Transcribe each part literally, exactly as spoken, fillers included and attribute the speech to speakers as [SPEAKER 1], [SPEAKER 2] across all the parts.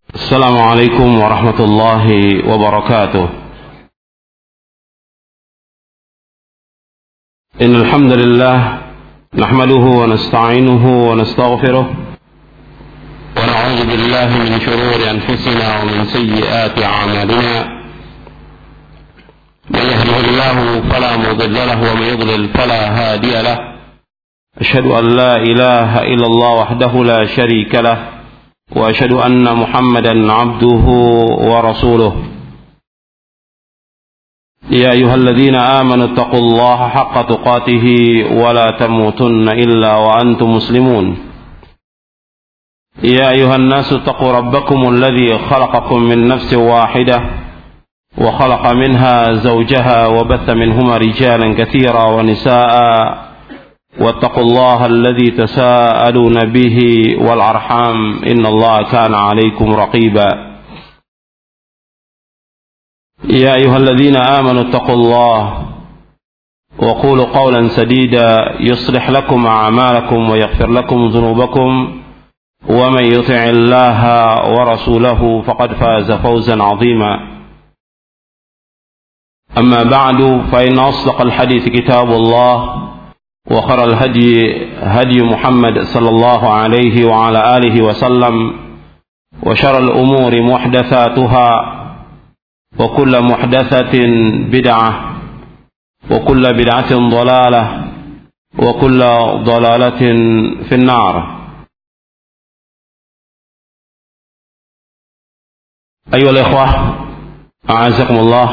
[SPEAKER 1] السلام عليكم ورحمة الله وبركاته. إن الحمد لله نحمده ونستعينه ونستغفره ونعوذ بالله من شرور أنفسنا ومن سيئات أعمالنا. من يهده الله فلا مضل له ومن يضلل فلا هادي له. أشهد أن لا إله إلا الله وحده لا شريك له وأشهد أن محمدا عبده ورسوله. يا أيها الذين آمنوا اتقوا الله حق تقاته ولا تموتن إلا وأنتم مسلمون. يا أيها الناس اتقوا ربكم الذي خلقكم من نفس واحدة وخلق منها زوجها وبث منهما رجالا كثيرا ونساء واتقوا الله الذي تساءلون به والأرحام إن الله كان عليكم رقيبا. يا أيها الذين آمنوا اتقوا الله وقولوا قولا سديدا يصلح لكم أعمالكم ويغفر لكم ذنوبكم ومن يطع الله ورسوله فقد فاز فوزا عظيما. أما بعد فإن أصدق الحديث كتاب الله وخير الهدي هدي محمد صلى الله عليه وعلى آله وسلم وشر الأمور محدثاتها وكل محدثة بدعة وكل بدعة ضلالة وكل ضلالة في النار. أيها الإخوة أعزكم الله.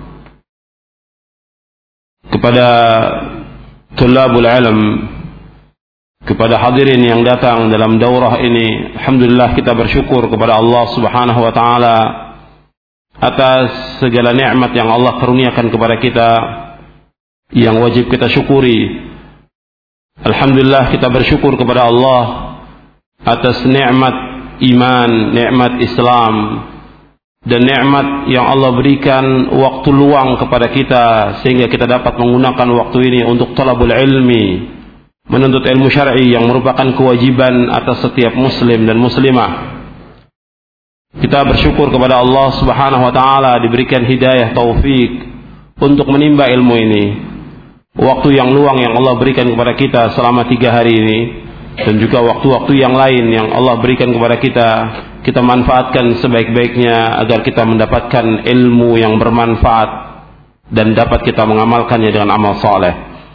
[SPEAKER 1] Kepada Tulabul ilm, kepada hadirin yang datang dalam daurah ini, alhamdulillah kita bersyukur kepada Allah Subhanahu wa taala atas segala nikmat yang Allah karuniakan kepada kita yang wajib kita syukuri. Alhamdulillah kita bersyukur kepada Allah atas nikmat iman, nikmat Islam, dan nikmat yang Allah berikan waktu luang kepada kita sehingga kita dapat menggunakan waktu ini untuk talabul ilmi, menuntut ilmu syar'i yang merupakan kewajiban atas setiap muslim dan muslimah. Kita bersyukur kepada Allah Subhanahu wa taala diberikan hidayah taufik untuk menimba ilmu ini. Waktu yang luang yang Allah berikan kepada kita selama tiga hari ini dan juga waktu-waktu yang lain yang Allah berikan kepada kita, kita manfaatkan sebaik-baiknya agar kita mendapatkan ilmu yang bermanfaat dan dapat kita mengamalkannya dengan amal saleh.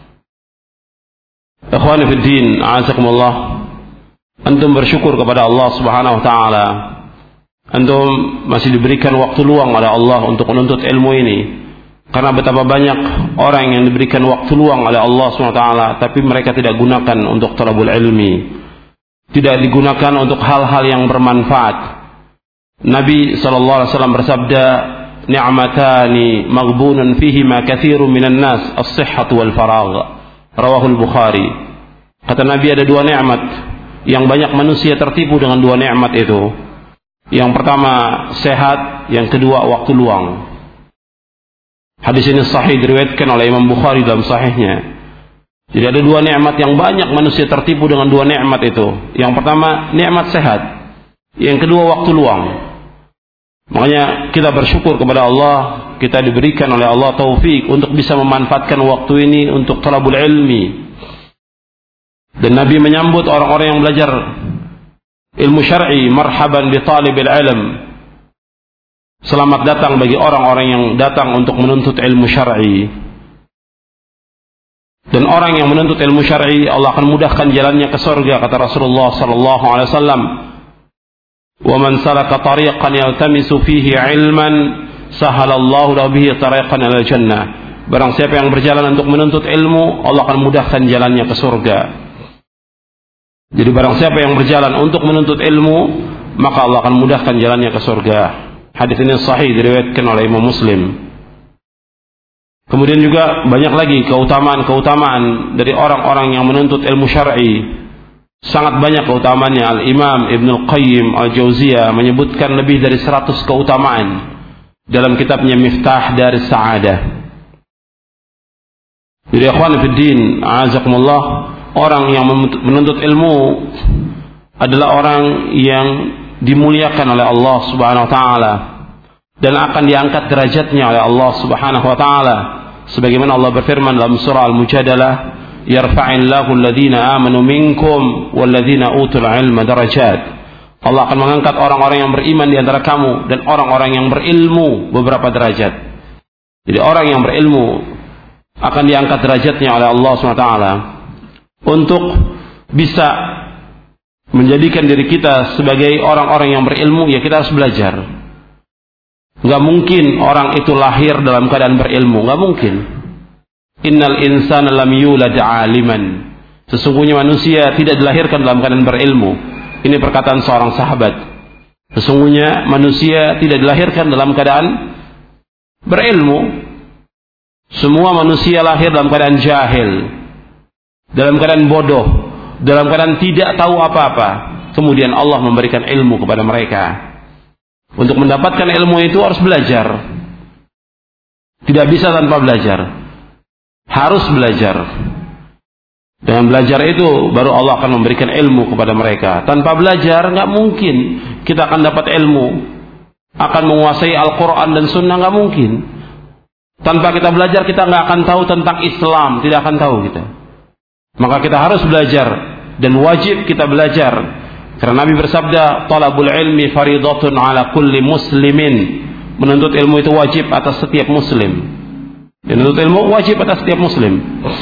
[SPEAKER 1] Ikhwani fid din, a'azakumullah. Antum bersyukur kepada Allah Subhanahu wa taala. Antum masih diberikan waktu luang oleh Allah untuk menuntut ilmu ini. Karena betapa banyak orang yang diberikan waktu luang oleh Allah subhanahu wa taala tapi mereka tidak gunakan untuk talabul ilmi, tidak digunakan untuk hal-hal yang bermanfaat. Nabi sallallahu alaihi wasallam bersabda, "Ni'matani maghbunun fihima katsirun minan nas, as-sihhatu wal faragh." Rawahul Bukhari. Kata Nabi, ada dua nikmat yang banyak manusia tertipu dengan dua nikmat itu. Yang pertama sehat, yang kedua waktu luang. Hadis ini sahih diriwayatkan oleh Imam Bukhari dalam sahihnya. Jadi ada dua nikmat yang banyak manusia tertipu dengan dua nikmat itu. Yang pertama nikmat sehat, yang kedua waktu luang. Makanya kita bersyukur kepada Allah, kita diberikan oleh Allah taufik untuk bisa memanfaatkan waktu ini untuk talabul ilmi. Dan Nabi menyambut orang-orang yang belajar ilmu syar'i, marhaban bi talibil ilm. Selamat datang bagi orang-orang yang datang untuk menuntut ilmu syar'i. Dan orang yang menuntut ilmu syar'i, Allah akan mudahkan jalannya ke surga, kata Rasulullah sallallahu alaihi wasallam. "Wa man salaka tariqan yaltamisu fihi 'ilman, sahalallahu lahu bihi tariqan ilal jannah." Barang siapa yang berjalan untuk menuntut ilmu, Allah akan mudahkan jalannya ke surga. Jadi barang siapa yang berjalan untuk menuntut ilmu, maka Allah akan mudahkan jalannya ke surga. Hadis ini sahih diriwayatkan oleh Imam Muslim. Kemudian juga banyak lagi keutamaan-keutamaan dari orang-orang yang menuntut ilmu syar'i. Sangat banyak keutamaannya. Al-Imam Ibnul Qayyim Al-Jauziyah menyebutkan lebih dari seratus keutamaan dalam kitabnya Miftah Daris Sa'adah. Jadi ikhwan fiddin, a'azakumullah, orang yang menuntut ilmu adalah orang yang dimuliakan oleh Allah Subhanahu wa taala dan akan diangkat derajatnya oleh Allah Subhanahu wa taala, sebagaimana Allah berfirman dalam surah Al-Mujadalah, yarfa'illahu alladhina amanu minkum walladhina utul ilma darajat. Allah akan mengangkat orang-orang yang beriman di antara kamu dan orang-orang yang berilmu beberapa derajat. Jadi orang yang berilmu akan diangkat derajatnya oleh Allah subhanahu wa taala untuk bisa menjadikan diri kita sebagai orang-orang yang berilmu. Ya, kita harus belajar. Gak mungkin orang itu lahir dalam keadaan berilmu, gak mungkin. Innal insana lam yulad aliman. Sesungguhnya manusia tidak dilahirkan dalam keadaan berilmu. Ini perkataan seorang sahabat. Sesungguhnya manusia tidak dilahirkan dalam keadaan berilmu. Semua manusia lahir dalam keadaan jahil, dalam keadaan bodoh, dalam keadaan tidak tahu apa-apa. Kemudian Allah memberikan ilmu kepada mereka. Untuk mendapatkan ilmu itu harus belajar. Tidak bisa tanpa belajar. Harus belajar. Dengan belajar itu baru Allah akan memberikan ilmu kepada mereka. Tanpa belajar nggak mungkin kita akan dapat ilmu, akan menguasai Al-Quran dan Sunnah, nggak mungkin. Tanpa kita belajar kita nggak akan tahu tentang Islam, tidak akan tahu kita. Maka kita harus belajar dan wajib kita belajar. Karena Nabi bersabda, talabul ilmi faridatun ala kulli muslimin. Menuntut ilmu itu wajib atas setiap muslim. Dan menuntut ilmu wajib atas setiap muslim.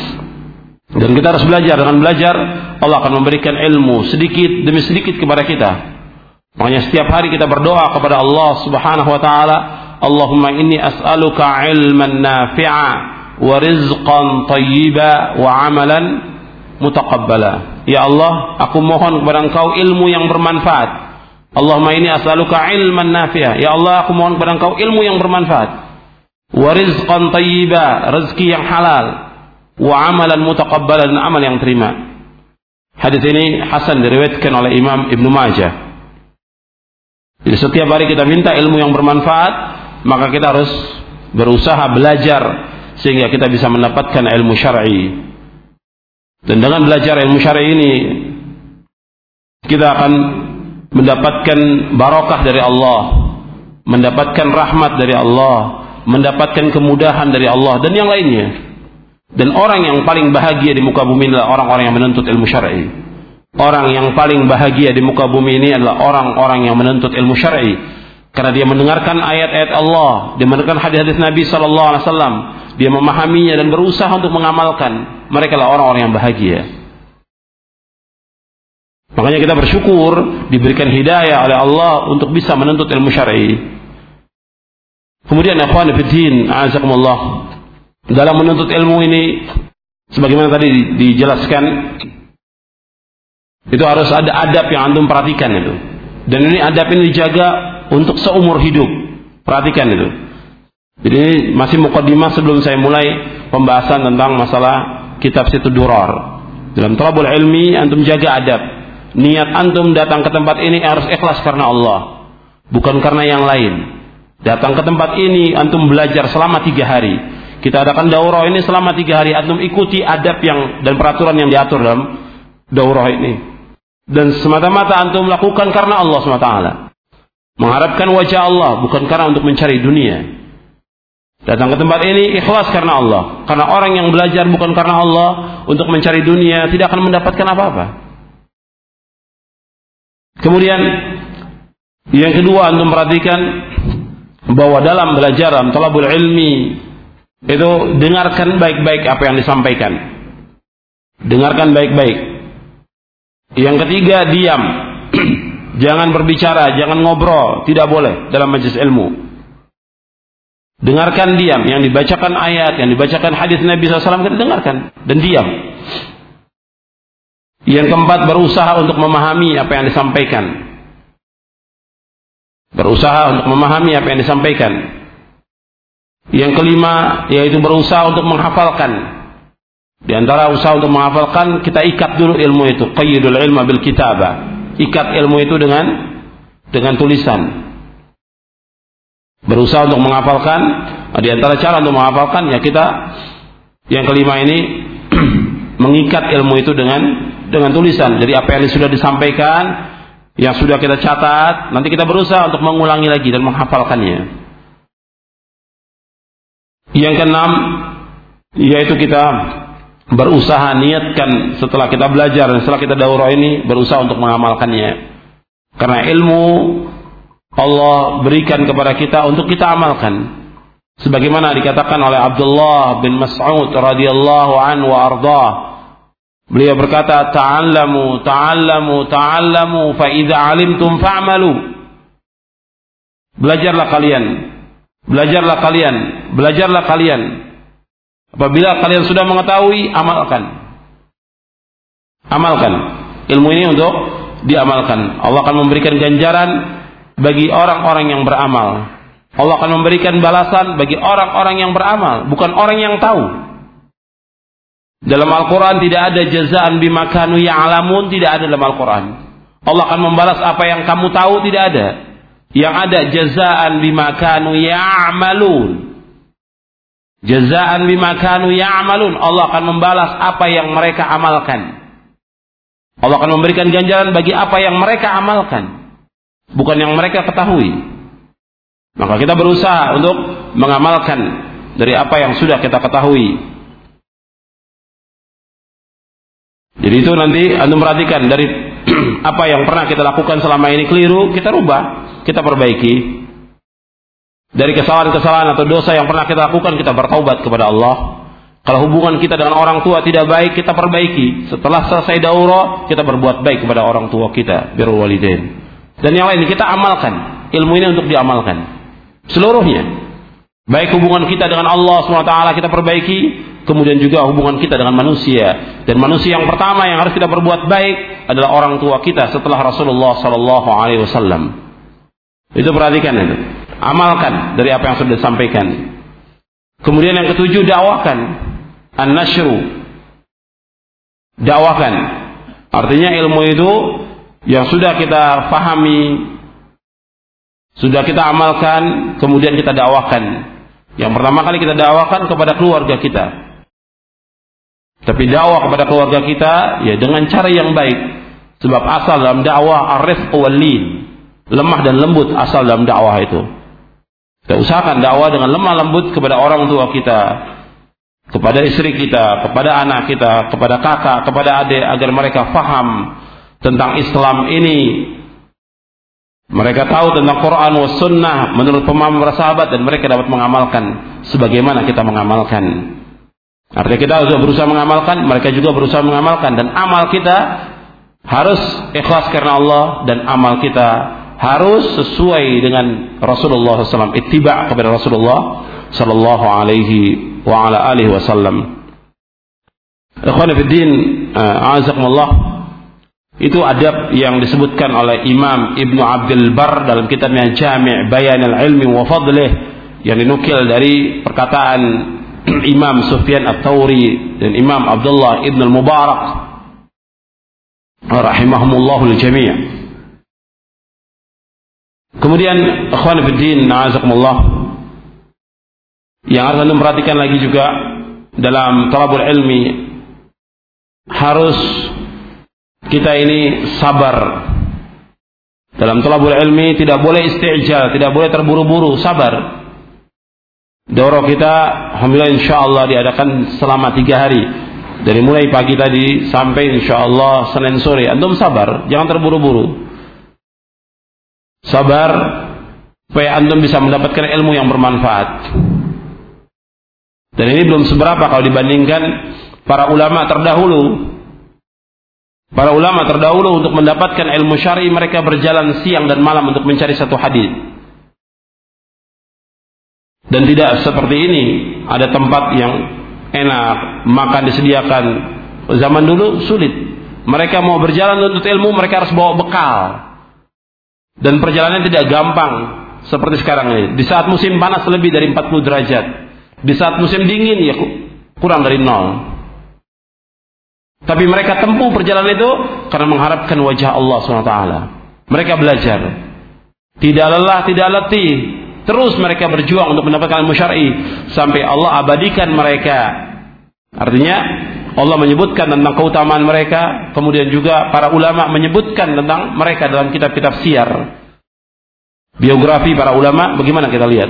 [SPEAKER 1] Dan kita harus belajar. Dengan belajar Allah akan memberikan ilmu sedikit demi sedikit kepada kita. Makanya setiap hari kita berdoa kepada Allah Subhanahu wa taala, Allahumma inni as'aluka ilman nafi'a wa rizqan tayyiba wa amalan mutaqabbala. Ya Allah, aku mohon kepada Engkau ilmu yang bermanfaat. Allahumma inni as'aluka ilman nafi'a. Ya Allah, aku mohon kepada Engkau ilmu yang bermanfaat. Wa rizqan tayyiba, rezeki yang halal. Wa amalan mutaqabbala, dan amal yang terima. Hadis ini hasan diriwayatkan oleh Imam Ibnu Majah. Jadi setiap hari kita minta ilmu yang bermanfaat, maka kita harus berusaha belajar sehingga kita bisa mendapatkan ilmu syar'i. Dan dengan belajar ilmu syar'i ini kita akan mendapatkan barokah dari Allah, mendapatkan rahmat dari Allah, mendapatkan kemudahan dari Allah dan yang lainnya. Dan orang yang paling bahagia di muka bumi adalah orang-orang yang menuntut ilmu syar'i. Orang yang paling bahagia di muka bumi ini adalah orang-orang yang menuntut ilmu syar'i. Karena dia mendengarkan ayat-ayat Allah, dia mendengarkan hadis-hadis Nabi sallallahu alaihi wasallam, dia memahaminya dan berusaha untuk mengamalkan. Mereka adalah orang-orang yang bahagia. Makanya kita bersyukur diberikan hidayah oleh Allah untuk bisa menuntut ilmu syar'i. Kemudian ikhwan fillah, a'azakumullah, dalam menuntut ilmu ini sebagaimana tadi dijelaskan, itu harus ada adab yang antum perhatikan itu. Dan ini adab ini dijaga untuk seumur hidup. Perhatikan itu. Jadi ini masih muqaddimah sebelum saya mulai pembahasan tentang masalah kitab Situ Durar. Dalam thalabul ilmi antum jaga adab. Niat antum datang ke tempat ini harus ikhlas karena Allah, bukan karena yang lain. Datang ke tempat ini antum belajar selama tiga hari. Kita adakan daurah ini selama tiga hari. Antum ikuti adab yang dan peraturan yang diatur dalam daurah ini. Dan semata-mata antum lakukan karena Allah subhanahu wa taala. Mengharapkan wajah Allah, bukan karena untuk mencari dunia. Datang ke tempat ini ikhlas karena Allah. Karena orang yang belajar bukan karena Allah untuk mencari dunia tidak akan mendapatkan apa-apa. Kemudian yang kedua, antum perhatikan bahwa dalam belajar, dalam thalabul ilmi itu dengarkan baik-baik apa yang disampaikan. Dengarkan baik-baik. Yang ketiga, diam. Jangan berbicara, jangan ngobrol, tidak boleh dalam majelis ilmu. Dengarkan, diam. Yang dibacakan ayat, yang dibacakan hadis Nabi sallallahu alaihi wasallam, kita dengarkan dan diam. Yang keempat, berusaha untuk memahami apa yang disampaikan. Berusaha untuk memahami apa yang disampaikan. Yang kelima, yaitu berusaha untuk menghafalkan. Di antara usaha untuk menghafalkan, kita ikat dulu ilmu itu. Qayyidul ilma bil kitabah. Ikat ilmu itu dengan dengan tulisan. Berusaha untuk menghafalkan. Di antara cara untuk menghafalkan, ya kita yang kelima ini mengikat ilmu itu dengan dengan tulisan. Jadi apa yang sudah disampaikan yang sudah kita catat, nanti kita berusaha untuk mengulangi lagi dan menghafalkannya. Yang keenam, yaitu kita berusaha niatkan setelah kita belajar dan setelah kita daurah ini, berusaha untuk mengamalkannya. Karena ilmu Allah berikan kepada kita untuk kita amalkan. Sebagaimana dikatakan oleh Abdullah bin Mas'ud radhiyallahu anhu wa ardhah. Beliau berkata, "Ta'allamu, ta'allamu, ta'allamu, fa idza 'alimtum fa'malu." Belajarlah kalian. Belajarlah kalian, belajarlah kalian. Apabila kalian sudah mengetahui, amalkan. Amalkan. Ilmu ini untuk diamalkan. Allah akan memberikan ganjaran bagi orang-orang yang beramal. Allah akan memberikan balasan bagi orang-orang yang beramal, bukan orang yang tahu. Dalam Al-Quran tidak ada jazaan bima kanu ya'lamun, tidak ada dalam Al-Quran. Allah akan membalas apa yang kamu tahu, tidak ada. Yang ada jazaan bima kanu ya'malun. Jazaan bima kanu ya'malun. Allah akan membalas apa yang mereka amalkan. Allah akan memberikan ganjaran bagi apa yang mereka amalkan, bukan yang mereka ketahui. Maka kita berusaha untuk mengamalkan dari apa yang sudah kita ketahui. Jadi itu nanti antum perhatikan dari apa yang pernah kita lakukan selama ini keliru, kita rubah, kita perbaiki. Dari kesalahan-kesalahan atau dosa yang pernah kita lakukan, kita bertaubat kepada Allah. Kalau hubungan kita dengan orang tua tidak baik, kita perbaiki. Setelah selesai daurah, kita berbuat baik kepada orang tua kita, birrul walidain. Dan yang lain kita amalkan. Ilmu ini untuk diamalkan seluruhnya. Baik hubungan kita dengan Allah subhanahu wa taala kita perbaiki, kemudian juga hubungan kita dengan manusia. Dan manusia yang pertama yang harus kita berbuat baik adalah orang tua kita setelah Rasulullah sallallahu alaihi wasallam. Itu perhatikan itu. Amalkan dari apa yang sudah disampaikan. Kemudian yang ketujuh, dakwakan. An-nashru. Dakwakan. Artinya ilmu itu yang sudah kita fahami, sudah kita amalkan, kemudian kita dakwakan. Yang pertama kali kita dakwakan kepada keluarga kita. Tapi dakwah kepada keluarga kita ya dengan cara yang baik. Sebab asal dalam dakwah ar-rifq wal lin. Lemah dan lembut asal dalam dakwah itu. Kita usahakan dakwah dengan lemah lembut kepada orang tua kita, kepada istri kita, kepada anak kita, kepada kakak, kepada adik, agar mereka faham tentang Islam ini. Mereka tahu tentang Quran was sunnah menurut pemahaman para sahabat, dan mereka dapat mengamalkan sebagaimana kita mengamalkan. Artinya kita harus berusaha mengamalkan, mereka juga berusaha mengamalkan, dan amal kita harus ikhlas karena Allah, dan amal kita harus sesuai dengan Rasulullah sallallahu alaihi wasallam, ittiba' kepada Rasulullah sallallahu alaihi wa ala alihi wasallam. Ikhwan fillah, a'azakumullah. Itu adab yang disebutkan oleh Imam Ibnu Abdul Bar dalam kitabnya Jami' Bayan al-Ilmi wa Fadlih, yang dinukil dari perkataan Imam Sufyan Ats-Tsauri dan Imam Abdullah Ibn al-Mubarak rahimahumullahu al-jami'. Kemudian ikhwan fillah, a'azakumullah, yang harus anda perhatikan lagi juga dalam talabul ilmi, harus kita ini sabar. Dalam talabul ilmi tidak boleh isti'jal, tidak boleh terburu-buru, sabar. Daurah kita alhamdulillah insyaallah diadakan selama tiga hari. Dari mulai pagi tadi sampai insyaallah Senin sore. Antum sabar, jangan terburu-buru. Sabar supaya antum bisa mendapatkan ilmu yang bermanfaat. Dan ini belum seberapa kalau dibandingkan para ulama terdahulu. Para ulama terdahulu untuk mendapatkan ilmu syar'i mereka berjalan siang dan malam untuk mencari satu hadis. Dan tidak seperti ini, ada tempat yang enak, makan disediakan. Zaman dulu sulit. Mereka mau berjalan untuk ilmu, mereka harus bawa bekal. Dan perjalanan tidak gampang seperti sekarang ini. Di saat musim panas lebih dari empat puluh derajat. Di saat musim dingin ya kurang dari nol. Tapi mereka tempuh perjalanan itu karena mengharapkan wajah Allah subhanahu wa taala. Mereka belajar. Tidak lelah, tidak letih. Terus mereka berjuang untuk mendapatkan ilmu syar'i sampai Allah abadikan mereka. Artinya Allah menyebutkan tentang keutamaan mereka, kemudian juga para ulama menyebutkan tentang mereka dalam kitab-kitab siyar. Biografi para ulama bagaimana kita lihat?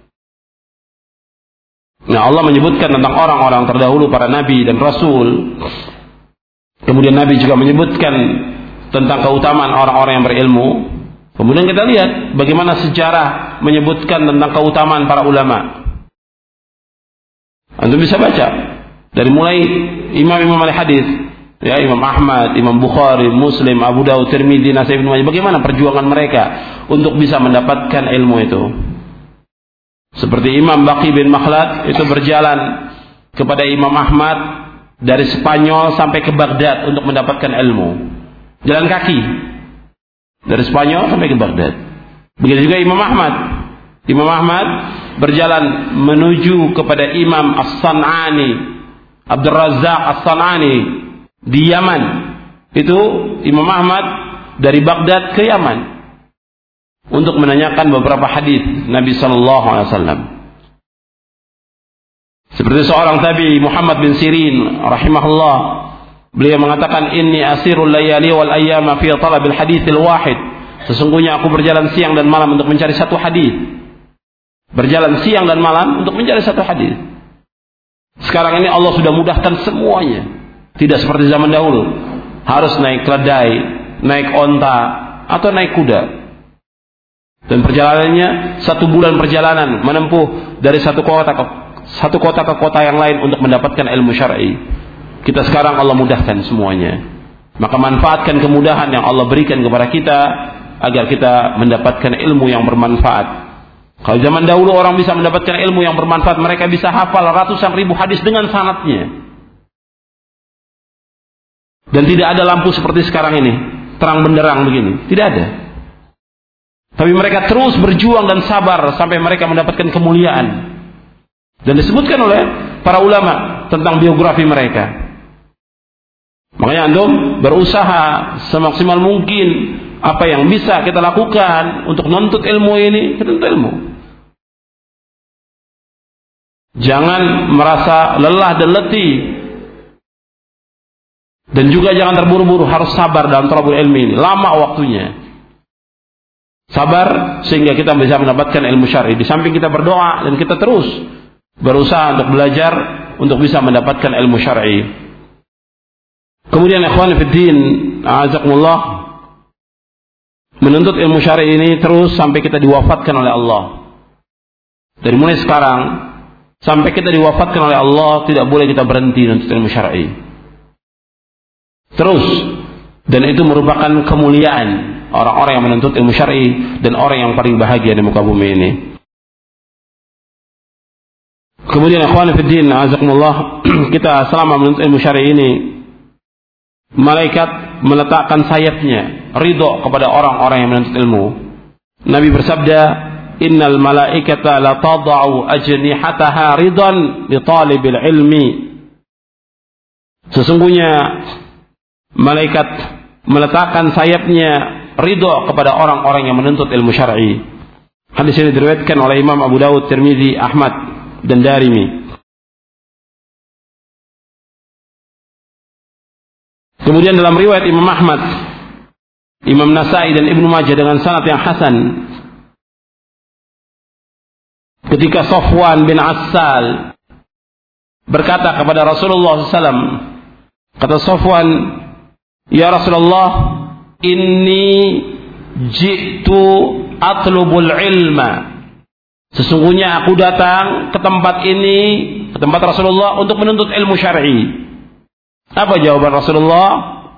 [SPEAKER 1] Nah, Allah menyebutkan tentang orang-orang terdahulu, para nabi dan rasul. Kemudian Nabi juga menyebutkan tentang keutamaan orang-orang yang berilmu. Kemudian kita lihat bagaimana sejarah menyebutkan tentang keutamaan para ulama. Anda bisa baca dari mulai imam-imam al-hadis, ya, Imam Ahmad, Imam Bukhari, Muslim, Abu Dawud, Tirmidzi, Nasai, Ibnu Majah, bagaimana perjuangan mereka untuk bisa mendapatkan ilmu itu. Seperti Imam Baqi bin Makhlad itu berjalan kepada Imam Ahmad dari Spanyol sampai ke Baghdad untuk mendapatkan ilmu. Jalan kaki dari Spanyol sampai ke Baghdad. Begitu juga Imam Ahmad. Imam Ahmad berjalan menuju kepada Imam As-San'ani, Abdul Razzaq As-San'ani di Yaman. Itu Imam Ahmad dari Baghdad ke Yaman untuk menanyakan beberapa hadis Nabi sallallahu alaihi wasallam. Seperti seorang tabi'i Muhammad bin Sirin rahimahullah, beliau mengatakan, inni asirul layali wal ayyama fi talabil haditsil wahid. Sesungguhnya aku berjalan siang dan malam untuk mencari satu hadis. Berjalan siang dan malam untuk mencari satu hadis. Sekarang ini Allah sudah mudahkan semuanya. Tidak seperti zaman dahulu, harus naik keledai, naik onta, atau naik kuda. Dan perjalanannya satu bulan perjalanan menempuh dari satu kota ke satu kota ke kota yang lain untuk mendapatkan ilmu syar'i. Kita sekarang Allah mudahkan semuanya. Maka manfaatkan kemudahan yang Allah berikan kepada kita agar kita mendapatkan ilmu yang bermanfaat. Kalau zaman dahulu orang bisa mendapatkan ilmu yang bermanfaat, mereka bisa hafal ratusan ribu hadis dengan sanadnya. Dan tidak ada lampu seperti sekarang ini, terang benderang begini, tidak ada. Tapi mereka terus berjuang dan sabar sampai mereka mendapatkan kemuliaan. Dan disebutkan oleh para ulama tentang biografi mereka. Makanya antum berusaha semaksimal mungkin apa yang bisa kita lakukan untuk menuntut ilmu ini, menuntut ilmu. Jangan merasa lelah dan letih. Dan juga jangan terburu-buru, harus sabar dalam thalabul ilmi ini. Lama waktunya. Sabar sehingga kita bisa mendapatkan ilmu syar'i. Di samping kita berdoa dan kita terus berusaha untuk belajar untuk bisa mendapatkan ilmu syar'i. Kemudian ikhwan fiddin, a'azakumullah, menuntut ilmu syar'i ini terus sampai kita diwafatkan oleh Allah. Dari mulai sekarang sampai kita diwafatkan oleh Allah, tidak boleh kita berhenti menuntut ilmu syar'i. Terus, dan itu merupakan kemuliaan orang-orang yang menuntut ilmu syar'i dan orang yang paling bahagia di muka bumi ini. Kemudian ikhwan fiddin, azakumullah, kita selama menuntut ilmu syar'i ini, malaikat meletakkan sayapnya ridho kepada orang-orang yang menuntut ilmu. Nabi bersabda, innal malaikata la tada'u ajnihataha ridan li talibil ilmi. Sesungguhnya malaikat meletakkan sayapnya ridho kepada orang-orang yang menuntut ilmu syar'i. Hadis ini diriwayatkan oleh Imam Abu Dawud, Tirmidzi, Ahmad dan Darimi. Kemudian dalam riwayat Imam Ahmad, Imam Nasai dan Ibnu Majah dengan sanad yang hasan, ketika Safwan bin Assal berkata kepada Rasulullah sallallahu alaihi wasallam, kata Safwan, ya Rasulullah, inni ji'tu atlubul ilma. Sesungguhnya aku datang ke tempat ini, ke tempat Rasulullah untuk menuntut ilmu syar'i. Apa jawaban Rasulullah?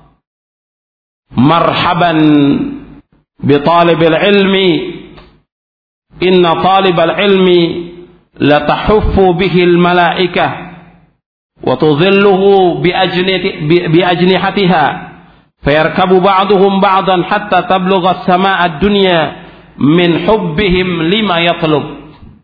[SPEAKER 1] Marhaban bi talibil ilmi, inna talibal ilmi la tahuffu bihi al malaikah wa tudhilluhu bi ajnihati bi ajnihatiha fayarkabu ba'duhum ba'dan hatta tablugha as-samaa'a ad-dunya min hubbihim lima yatlub.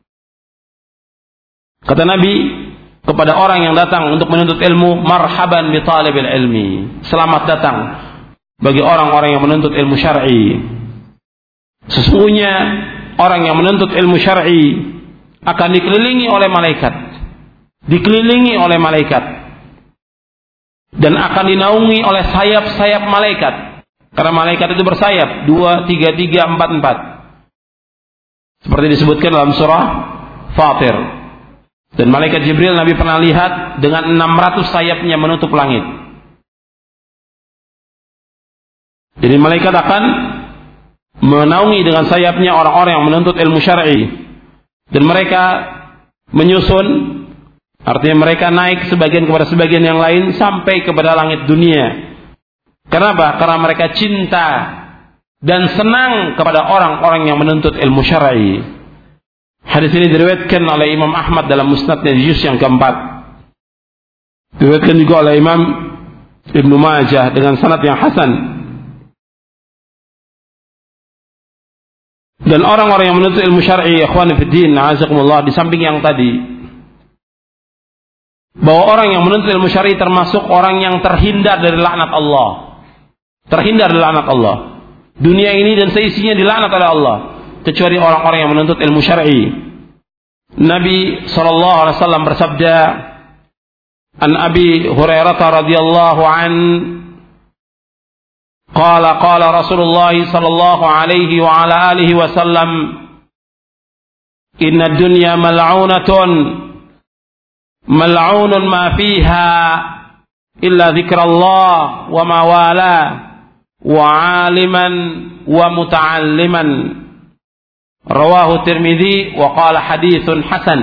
[SPEAKER 1] Kata Nabi kepada orang yang datang untuk menuntut ilmu, marhaban bi talibil ilmi, selamat datang bagi orang-orang yang menuntut ilmu syar'i. Sesungguhnya orang yang menuntut ilmu syar'i akan dikelilingi oleh malaikat, dikelilingi oleh malaikat. dan akan dinaungi oleh sayap-sayap malaikat. Karena malaikat itu bersayap, dua, tiga, tiga, empat, empat. Seperti disebutkan dalam surah Fatir. Dan malaikat Jibril Nabi pernah lihat dengan enam ratus sayapnya menutup langit. Jadi malaikat akan menaungi dengan sayapnya orang-orang yang menuntut ilmu syar'i. Dan mereka menyusun, artinya mereka naik sebagian kepada sebagian yang lain sampai kepada langit dunia. Kenapa? Karena mereka cinta dan senang kepada orang-orang yang menuntut ilmu syar'i. Hadis ini diriwayatkan oleh Imam Ahmad dalam Musnadnya di juz yang keempat. Diriwayatkan juga oleh Imam Ibnu Majah dengan sanad yang hasan. Dan orang-orang yang menuntut ilmu syar'i, ikhwan fillah, a'azakumullah, di samping yang tadi, bahwa orang yang menuntut ilmu syar'i termasuk orang yang terhindar dari laknat Allah. Terhindar dari laknat Allah. Dunia ini dan seisinya dilaknat oleh Allah, kecuali orang-orang yang menuntut ilmu syar'i. Nabi sallallahu alaihi wasallam bersabda, an Abi Hurairah radhiyallahu an qala qala Rasulullah sallallahu alaihi wa ala alihi wasallam, inna dunya mal'unatun mal'unun ma fiha illa dzikrullah wa ma wala wa 'aliman wa muta'alliman. Rawahu Tirmidzi wa qala haditsun hasan.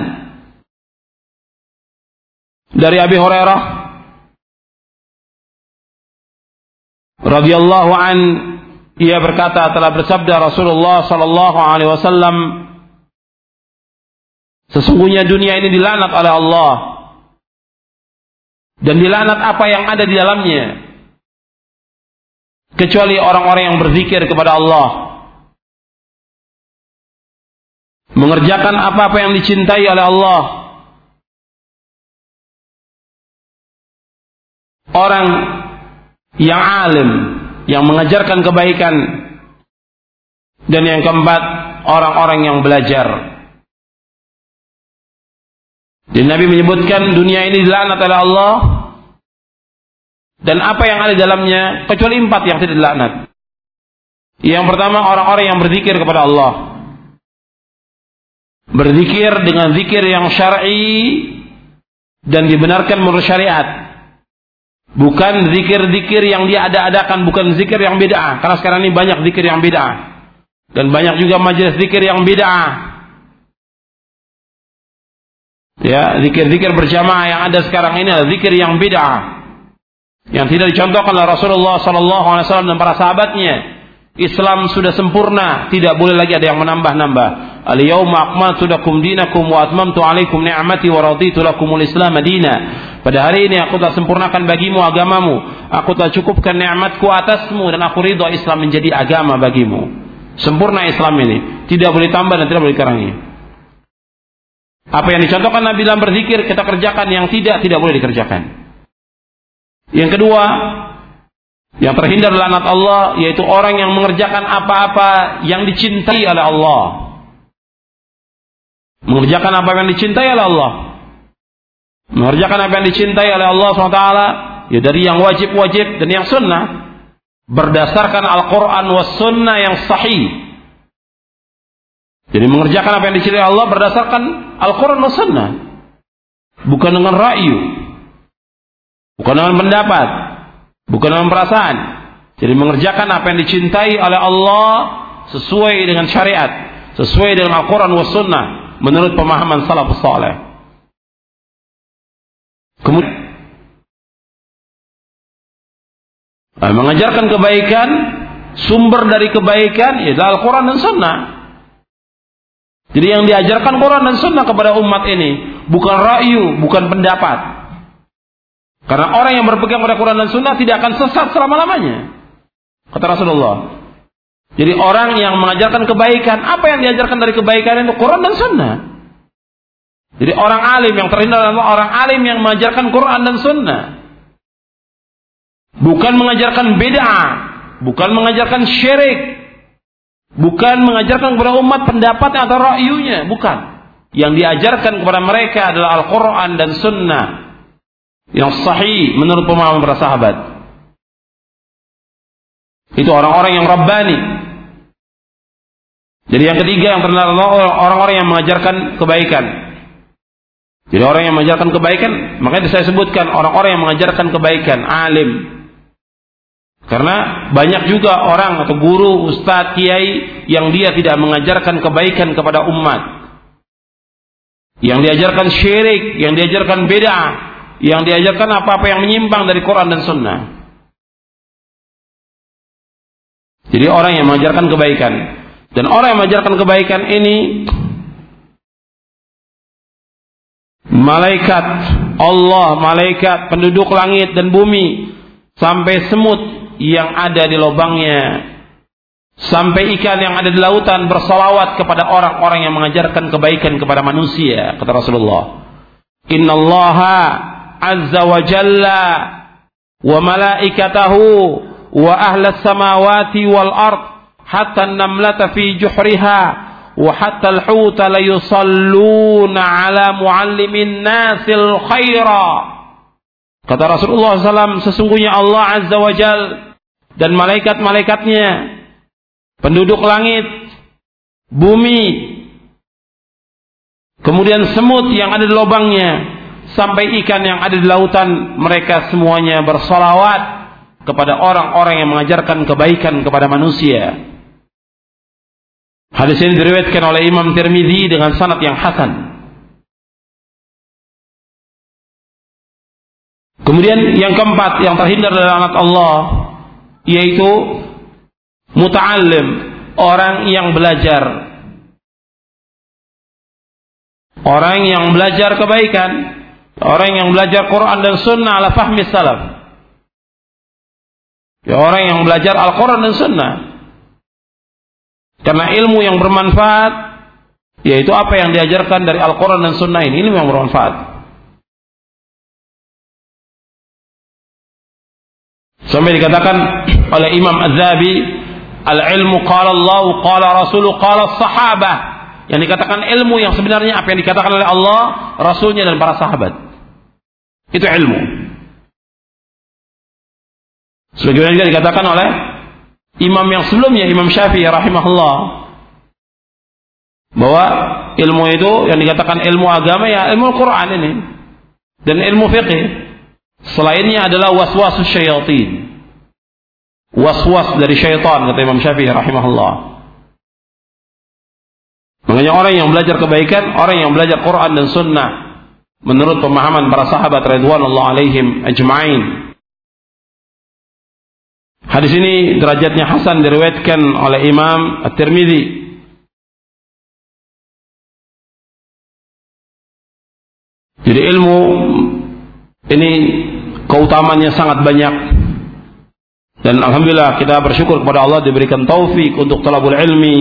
[SPEAKER 1] Dari Abi Hurairah radhiyallahu an, ia berkata, telah bersabda Rasulullah sallallahu alaihi wasallam, sesungguhnya dunia ini dilaknat oleh Allah, dan dilaknat apa yang ada di dalamnya, kecuali orang-orang yang berzikir kepada Allah, mengerjakan apa-apa yang dicintai oleh Allah. Orang yang alim, yang mengajarkan kebaikan. Dan yang keempat, orang-orang yang belajar. Dan Nabi menyebutkan dunia ini dilaknat oleh Allah, dan apa yang ada di dalamnya, kecuali empat yang tidak dilaknat. Yang pertama, orang-orang yang berzikir kepada Allah. Berzikir dengan zikir yang syar'i dan dibenarkan menurut syariat. Bukan zikir-zikir yang dia ada-adakan, bukan zikir yang bid'ah. Karena sekarang ini banyak zikir yang bid'ah. Dan banyak juga majelis zikir yang bid'ah. Ya, zikir-zikir berjamaah yang ada sekarang ini adalah zikir yang bid'ah, yang tidak dicontohkan oleh Rasulullah sallallahu alaihi wasallam dan para sahabatnya. Islam sudah sempurna, tidak boleh lagi ada yang menambah-nambah. Al-yauma akmaltu lakum dinakum wa atmamtu alaikum ni'mati wa raditu lakumul Islam madina. Pada hari ini aku telah sempurnakan bagimu agamamu, aku telah cukupkan nikmatku atasmu, dan aku ridha Islam menjadi agama bagimu. Sempurna Islam ini, tidak boleh tambah dan tidak boleh kurangi. Apa yang dicontohkan Nabi dalam berzikir kita kerjakan, yang tidak tidak boleh dikerjakan. Yang kedua, yang terhindar dari laknat Allah, yaitu orang yang mengerjakan apa-apa yang dicintai oleh Allah. Mengerjakan apa yang dicintai oleh Allah. Mengerjakan apa yang dicintai oleh Allah subhanahu wa taala, ya dari yang wajib-wajib dan yang sunnah, berdasarkan Al-Quran was sunnah yang sahih. Jadi mengerjakan apa yang dicintai Allah berdasarkan Al-Quran was sunnah, bukan dengan ra'yu, bukan dengan pendapat, bukan dengan perasaan. Jadi mengerjakan apa yang dicintai oleh Allah sesuai dengan syariat, sesuai dengan Al-Quran was sunnah, menurut pemahaman salafus saleh. Kemudian mengajarkan kebaikan, sumber dari kebaikan yaitu Al-Quran dan Sunnah. Jadi yang diajarkan Quran dan Sunnah kepada umat ini bukan ra'yu, bukan pendapat. Karena orang yang berpegang pada Quran dan Sunnah tidak akan sesat selama-lamanya, kata Rasulullah. Jadi orang yang mengajarkan kebaikan, apa yang diajarkan dari kebaikan itu Quran dan Sunnah. Jadi orang alim yang terhindar adalah orang alim yang mengajarkan Quran dan Sunnah, bukan mengajarkan bid'ah, bukan mengajarkan syirik, bukan mengajarkan kepada umat pendapat atau ra'yunya, bukan. Yang diajarkan kepada mereka adalah Al-Quran dan Sunnah yang sahih menurut pemahaman para sahabat. Itu orang-orang yang rabbani. Jadi yang ketiga yang terkenal orang-orang yang mengajarkan kebaikan. Jadi orang yang mengajarkan kebaikan, makanya saya sebutkan orang-orang yang mengajarkan kebaikan, alim. Karena banyak juga orang atau guru, ustadz, kiai yang dia tidak mengajarkan kebaikan kepada umat. Yang diajarkan syirik, yang diajarkan bid'ah, yang diajarkan apa-apa yang menyimpang dari Quran dan Sunnah. Jadi orang yang mengajarkan kebaikan. Dan orang yang mengajarkan kebaikan ini, malaikat Allah, malaikat penduduk langit dan bumi, sampai semut yang ada di lubangnya, sampai ikan yang ada di lautan bersalawat kepada orang-orang yang mengajarkan kebaikan kepada manusia. Kata Rasulullah, Innallaha azza wa jalla wa malaikatahu wa ahlas samawati wal ard hatta an-namlata fi juhriha wa hatta al-huta la yusalluna ala muallimin nasil khaira. Kata Rasulullah shallallahu alaihi wasallam, sesungguhnya Allah azza wa jal dan malaikat-malaikatnya, penduduk langit, bumi, kemudian semut yang ada di lubangnya, sampai ikan yang ada di lautan, mereka semuanya bersalawat kepada orang-orang yang mengajarkan kebaikan kepada manusia. Hadis ini diriwayatkan oleh Imam Tirmidzi dengan sanad yang hasan. Kemudian yang keempat yang terhindar dari laknat Allah, yaitu muta'allim, orang yang belajar. Orang yang belajar kebaikan, orang yang belajar Quran dan Sunnah ala fahmi salaf. Ya, orang yang belajar Al-Quran dan Sunnah. Karena ilmu yang bermanfaat, yaitu apa yang diajarkan dari Al-Quran dan Sunnah ini, ilmu yang bermanfaat. Sampai dikatakan oleh Imam Az-Zahabi, al-ilmu qala Allah, qala Rasuluh, qala sahabah. Yang dikatakan ilmu yang sebenarnya apa yang dikatakan oleh Allah, Rasulnya dan para sahabat. Itu ilmu. Sebagaimana juga dikatakan oleh imam yang sebelumnya, Imam Syafi'i rahimahullah, bahwa ilmu itu yang dikatakan ilmu agama ya ilmu Al-Quran ini dan ilmu fiqih. Selainnya adalah waswasus syaitan, waswas dari syaitan, kata Imam Syafi'i rahimahullah. Makanya orang yang belajar kebaikan, orang yang belajar Quran dan Sunnah menurut pemahaman para sahabat radhiyallahu alaihim ajma'in. Hadis ini derajatnya hasan, diriwayatkan oleh Imam At-Tirmidzi. Jadi ilmu ini keutamanya sangat banyak. Dan alhamdulillah kita bersyukur kepada Allah diberikan taufik untuk talabul ilmi.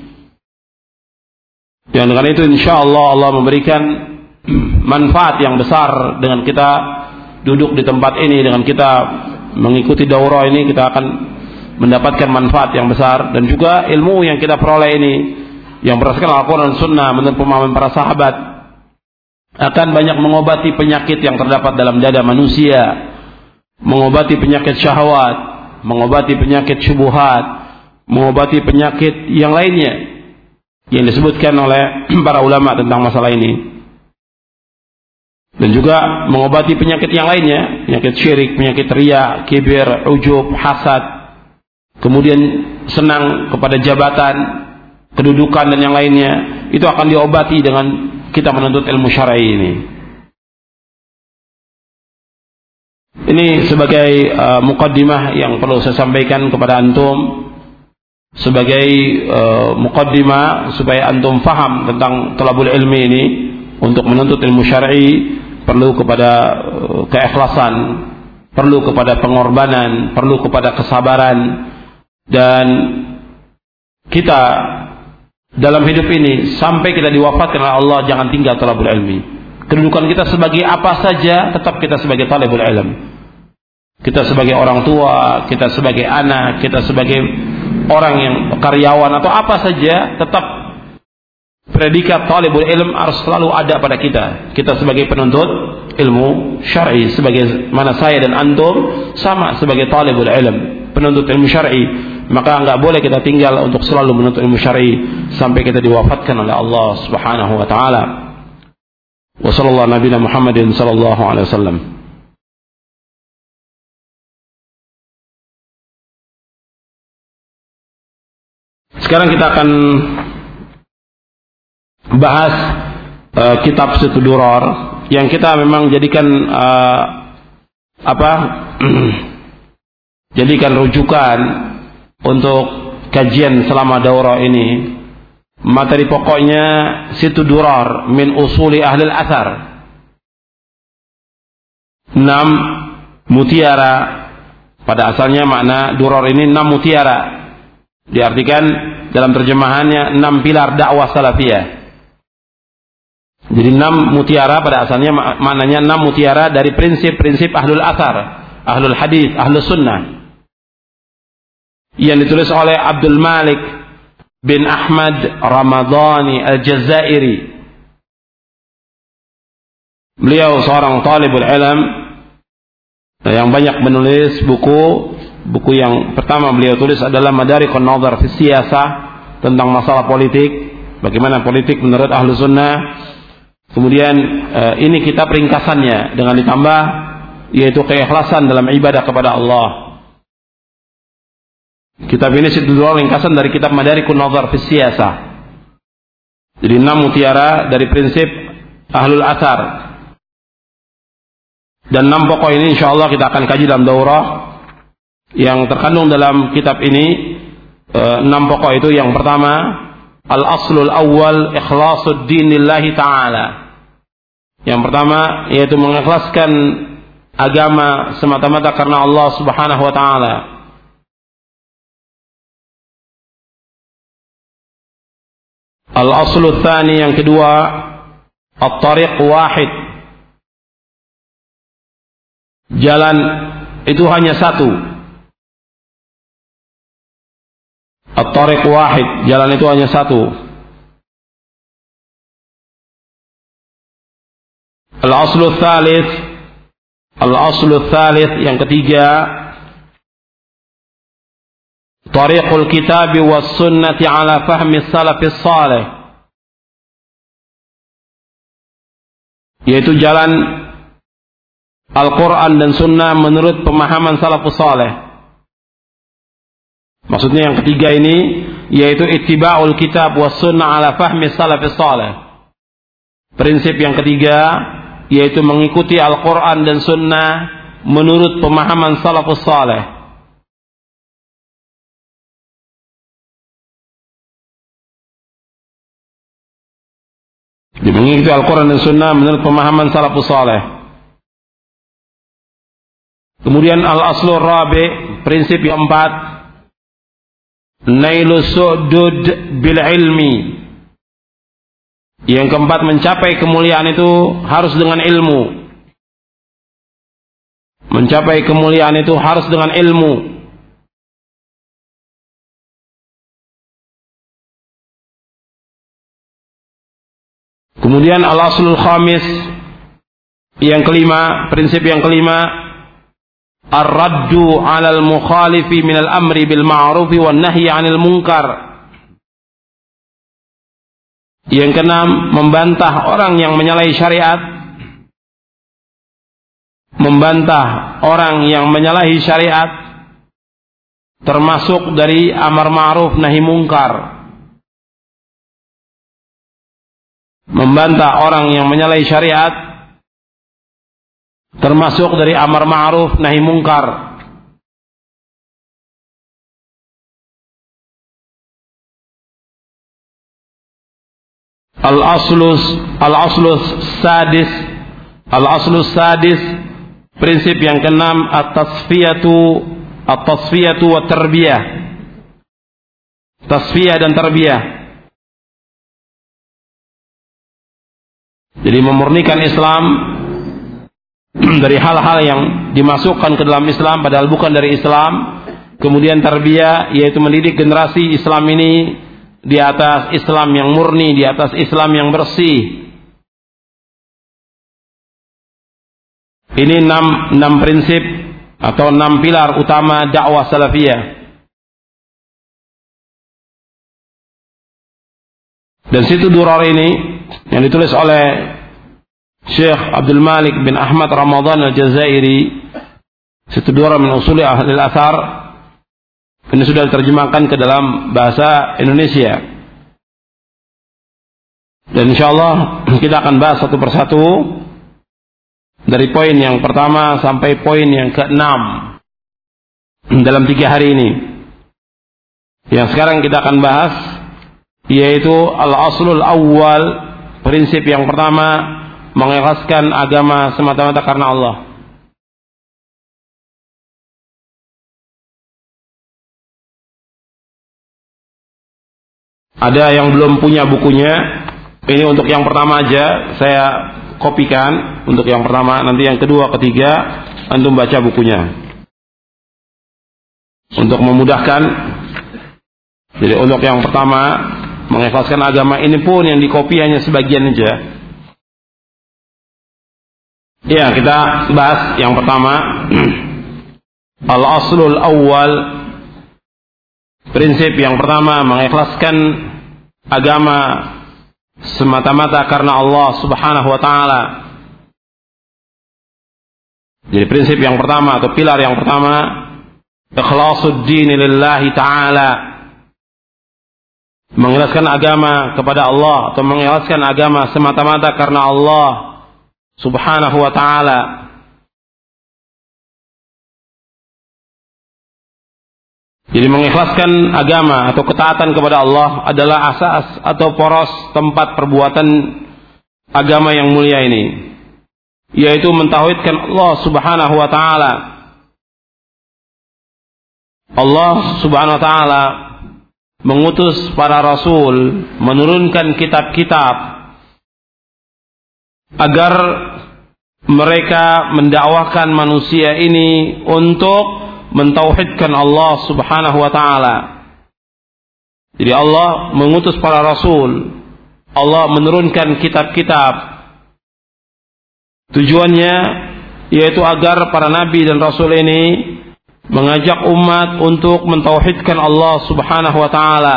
[SPEAKER 1] Yang dengan itu insyaallah Allah memberikan manfaat yang besar dengan kita duduk di tempat ini, dengan kita mengikuti daurah ini, kita akan mendapatkan manfaat yang besar. Dan juga ilmu yang kita peroleh ini yang berdasarkan Al-Quran dan Sunnah menurut pemahaman para sahabat akan banyak mengobati penyakit yang terdapat dalam dada manusia, mengobati penyakit syahwat, mengobati penyakit syubhat, mengobati penyakit yang lainnya yang disebutkan oleh para ulama tentang masalah ini. Dan juga mengobati penyakit yang lainnya, penyakit syirik, penyakit riya, kibir, ujub, hasad, kemudian senang kepada jabatan, kedudukan dan yang lainnya. Itu akan diobati dengan kita menuntut ilmu syar'i ini. Ini sebagai uh, muqaddimah yang perlu saya sampaikan kepada antum, sebagai uh, muqaddimah supaya antum faham tentang talabul ilmi ini. Untuk menuntut ilmu syar'i perlu kepada uh, keikhlasan, perlu kepada pengorbanan, perlu kepada kesabaran. Dan kita dalam hidup ini sampai kita diwafatkan oleh Allah, jangan tinggal talabul ilmi. Kedudukan kita sebagai apa saja, tetap kita sebagai talabul ilm. Kita sebagai orang tua, kita sebagai anak, kita sebagai orang yang karyawan atau apa saja, tetap predikat talibul ilm harus selalu ada pada kita. Kita sebagai penuntut ilmu syar'i, sebagai mana saya dan antum sama sebagai talibul ilm, penuntut ilmu syar'i, maka enggak boleh kita tinggal untuk selalu menuntut ilmu syar'i sampai kita diwafatkan oleh Allah Subhanahu wa taala. Wa sallallahu nabiyana Muhammadin sallallahu alaihi wasallam. Sekarang kita akan bahas uh, kitab Situ Durar yang kita memang jadikan uh, apa jadikan rujukan untuk kajian selama daurah ini. Materi pokoknya Situ Durar min usuli ahli al-athar, enam mutiara. Pada asalnya makna durar ini enam mutiara, diartikan dalam terjemahannya enam pilar dakwah salafiyah. Jadi enam mutiara pada asalnya maknanya enam mutiara dari prinsip-prinsip ahlul athar, ahlul hadis, ahlus sunnah, yang ditulis oleh Abdul Malik bin Ahmad Ramadhani Al-Jazairi. Beliau seorang talibul ilm yang banyak menulis buku. Buku yang pertama beliau tulis adalah Madariqun Nadhar fi Siyasah, tentang masalah politik, bagaimana politik menurut ahlu sunnah. Kemudian eh, ini kitab ringkasannya dengan ditambah yaitu keikhlasan dalam ibadah kepada Allah. Kitab ini sedulur ringkasan dari kitab Madariqun Nadhar fi Siyasah. Jadi enam mutiara dari prinsip ahlul athar. Dan enam pokok ini insyaallah kita akan kaji dalam daurah yang terkandung dalam kitab ini. Enam pokok itu, yang pertama al-aslul awwal ikhlasuddin lillahi ta'ala. Yang pertama yaitu mengikhlaskan agama semata-mata karena Allah Subhanahu wa taala. Al-aslul tsani, yang kedua at-tariq wahid, jalan itu hanya satu. At-tariq wahid, jalan itu hanya satu. Al-aslu tsalits, al-aslu tsalits yang ketiga, tariqul kitab was sunnati ala fahmi salafis salih, yaitu jalan Al-Quran dan Sunnah menurut pemahaman salafus salih. Maksudnya yang ketiga ini yaitu ittiba'ul kitab was sunnah ala fahmi salafis salih. Prinsip yang ketiga yaitu mengikuti Al-Quran dan Sunnah menurut pemahaman salafus salih. Jadi mengikuti Al-Quran dan Sunnah menurut pemahaman salafus salih. Kemudian al-aslu rabi, prinsip yang empat, nailu su'dud bil ilmi. Yang keempat, mencapai kemuliaan itu harus dengan ilmu. Mencapai kemuliaan itu harus dengan ilmu. Kemudian al-aslul khamis, yang kelima, prinsip yang kelima, ar-raddu 'alal mukhalifi minal amri bil ma'rufi wan nahyi 'anil munkar. Yang keenam, membantah orang yang menyalahi syariat. Membantah orang yang menyalahi syariat termasuk dari amar ma'ruf nahi munkar. Membantah orang yang menyalahi syariat termasuk dari amar ma'ruf nahi munkar. Al-aslus al-aslus sadis, al-aslus sadis, prinsip yang keenam, at-tasfiyatu at-tasfiyatu wa tarbiyah. Tasfiyah dan tarbiyah. Jadi memurnikan Islam dari hal-hal yang dimasukkan ke dalam Islam padahal bukan dari Islam. Kemudian tarbiyah, yaitu mendidik generasi Islam ini di atas Islam yang murni, di atas Islam yang bersih. Ini enam, enam prinsip atau enam pilar utama dakwah salafiyah. Dan situ Durar ini yang ditulis oleh Syekh Abdul Malik bin Ahmad Ramadan Al-Jazairi, situ Durar min Usuli Ahli Al-Athar, ini sudah diterjemahkan ke dalam bahasa Indonesia. Dan insyaallah kita akan bahas satu persatu dari poin yang pertama sampai poin yang keenam dalam tiga hari ini. Yang sekarang kita akan bahas yaitu al-aslul awwal, prinsip yang pertama, mengikhlaskan agama semata-mata karena Allah. Ada yang belum punya bukunya, ini untuk yang pertama aja saya kopikan untuk yang pertama, nanti yang kedua, ketiga antum baca bukunya untuk memudahkan. Jadi untuk yang pertama, mengikhlaskan agama, ini pun yang dikopi hanya sebagian aja. Ya, kita bahas yang pertama. Al-aslul awwal, prinsip yang pertama, mengikhlaskan agama semata-mata karena Allah Subhanahu wa taala. Jadi prinsip yang pertama atau pilar yang pertama, ikhlasuddin lillahi taala. Mengikhlaskan agama kepada Allah atau mengikhlaskan agama semata-mata karena Allah Subhanahu wa taala. Jadi mengikhlaskan agama atau ketaatan kepada Allah adalah asas atau poros tempat perbuatan agama yang mulia ini, yaitu mentauhidkan Allah Subhanahu wa taala. Allah Subhanahu wa taala mengutus para rasul, menurunkan kitab-kitab agar mereka mendakwahkan manusia ini untuk mentauhidkan Allah Subhanahu wa taala. Jadi Allah mengutus para rasul, Allah menurunkan kitab-kitab. Tujuannya yaitu agar para nabi dan rasul ini mengajak umat untuk mentauhidkan Allah Subhanahu wa taala.